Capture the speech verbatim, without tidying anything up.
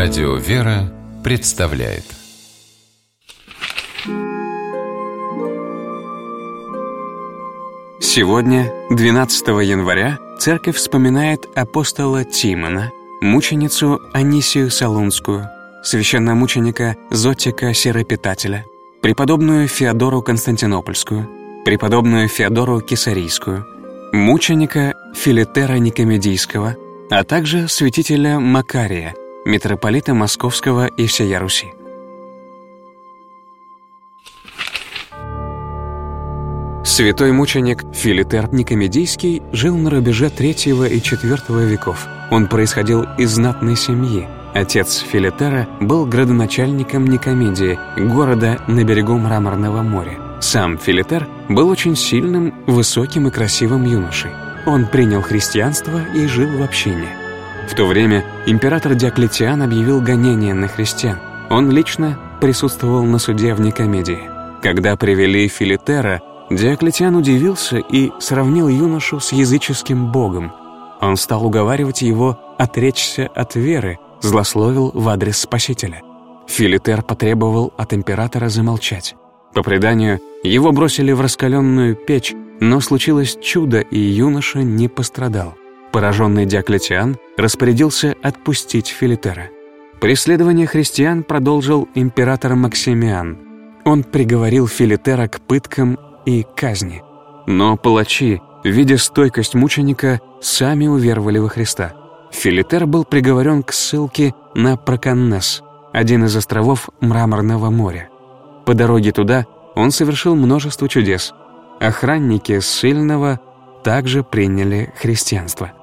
Радио «Вера» представляет. Сегодня, двенадцатого января, церковь вспоминает апостола Тимона, мученицу Анисию Солунскую, священномученика Зотика Сиропитателя, преподобную Феодору Константинопольскую, преподобную Феодору Кесарийскую, мученика Филитера Никомедийского, а также святителя Макария, митрополита Московского и всея Руси. Святой мученик Филитер Никомедийский жил на рубеже третьего и четвёртого веков. Он происходил из знатной семьи. Отец Филитера был градоначальником Никомедии, города на берегу Мраморного моря. Сам Филитер был очень сильным, высоким и красивым юношей. Он принял христианство и жил в общине. В то время император Диоклетиан объявил гонение на христиан. Он лично присутствовал на суде в Никомедии. Когда привели Филитера, Диоклетиан удивился и сравнил юношу с языческим богом. Он стал уговаривать его отречься от веры, злословил в адрес Спасителя. Филитер потребовал от императора замолчать. По преданию, его бросили в раскаленную печь, но случилось чудо, и юноша не пострадал. Пораженный Диоклетиан распорядился отпустить Филитера. Преследование христиан продолжил император Максимиан. Он приговорил Филитера к пыткам и казни. Но палачи, видя стойкость мученика, сами уверовали во Христа. Филитер был приговорен к ссылке на Проконнес, один из островов Мраморного моря. По дороге туда он совершил множество чудес. Охранники ссыльного также приняли христианство.